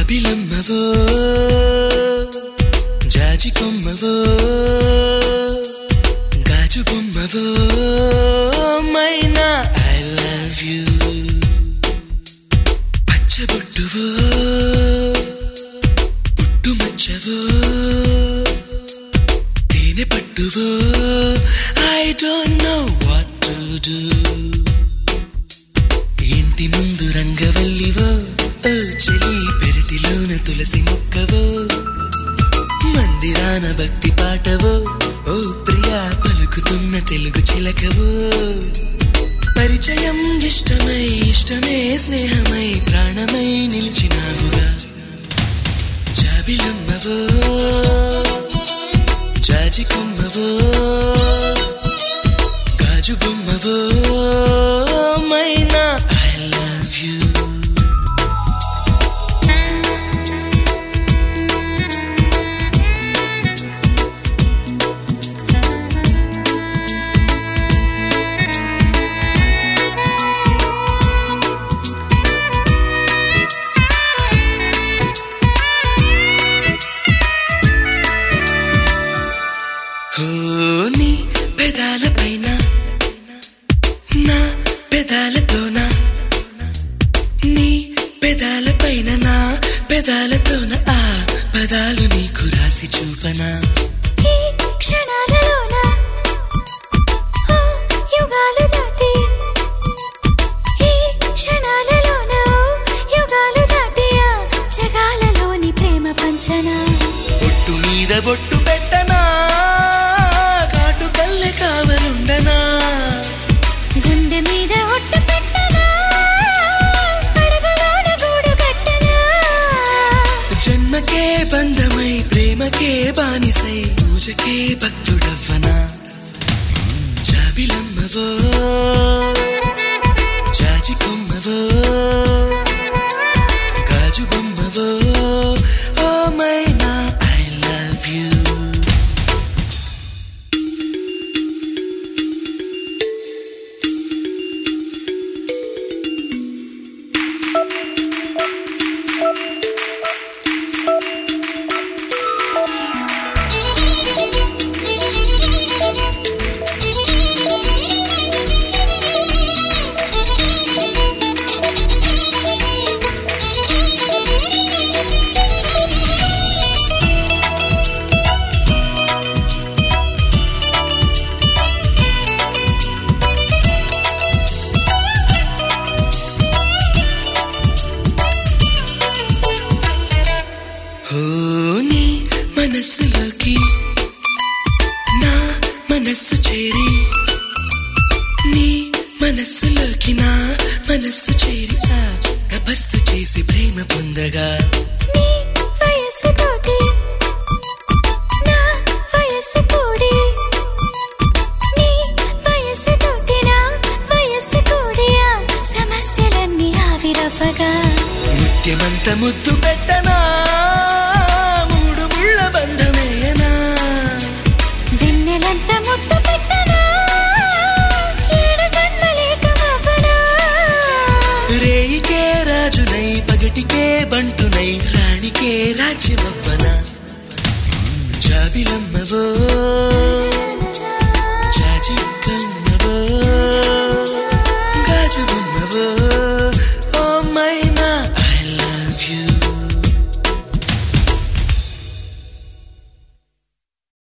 జాబిలమ్మవో జాజి కొమ్మవో గాజు బొమ్మవో మైనా ఐ లవ్ యూ పచ్చబొట్టువో పుట్టు మచ్చవో తేనె పట్టువో I don't know what to do ఇంటి ముందు రంగవల్లివో ఓ చెలి పెరటిలోన తులసి మొక్కవో మందిరాన భక్తి పాటవో ఓ ప్రియా పలుకుతున్న తెలుగు చిలకవో పరిచయం ఇష్టమై ఇష్టమే స్నేహమై ప్రాణమై నిలిచినావుగా జాబిలమ్మవో జాజి కొమ్మవో గాజు బొమ్మవో మైనా ఐ లవ్ యూ నీ పెదాలపైన నా పెదాలతోన నీ పెదాలపైన నా పెదాలతోన ఆ పదాలు నీకు రాసి చూపనా ఈ క్షణాలలోన ఆ యుగాలు దాటి ఈ క్షణాలలోన యుగాలు దాటి ఆ జగాలలోని ప్రేమ పంచనా బొట్టు మీద బొట్టు పెట్టనా కాటు కల్లె కావలుండనా గుండె మీద ఒట్టు పెట్టనా అడగలోన గూడు కట్టనా జన్మకే బంధమై ప్రేమకే బానిసై పూజకే భక్తుడవ్వనా జాబిలమ్మవో